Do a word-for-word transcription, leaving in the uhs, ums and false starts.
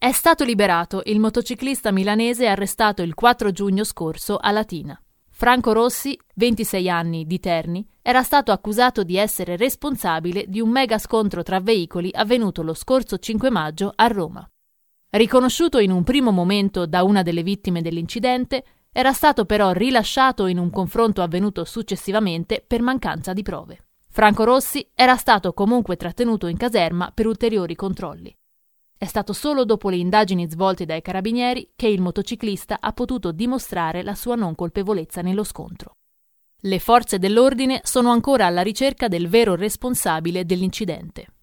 È stato liberato il motociclista milanese arrestato il quattro giugno scorso a Latina. Franco Rossi, ventisei anni, di Terni, era stato accusato di essere responsabile di un mega scontro tra veicoli avvenuto lo scorso cinque maggio a Roma. Riconosciuto in un primo momento da una delle vittime dell'incidente, era stato però rilasciato in un confronto avvenuto successivamente per mancanza di prove. Franco Rossi era stato comunque trattenuto in caserma per ulteriori controlli. È stato solo dopo le indagini svolte dai carabinieri che il motociclista ha potuto dimostrare la sua non colpevolezza nello scontro. Le forze dell'ordine sono ancora alla ricerca del vero responsabile dell'incidente.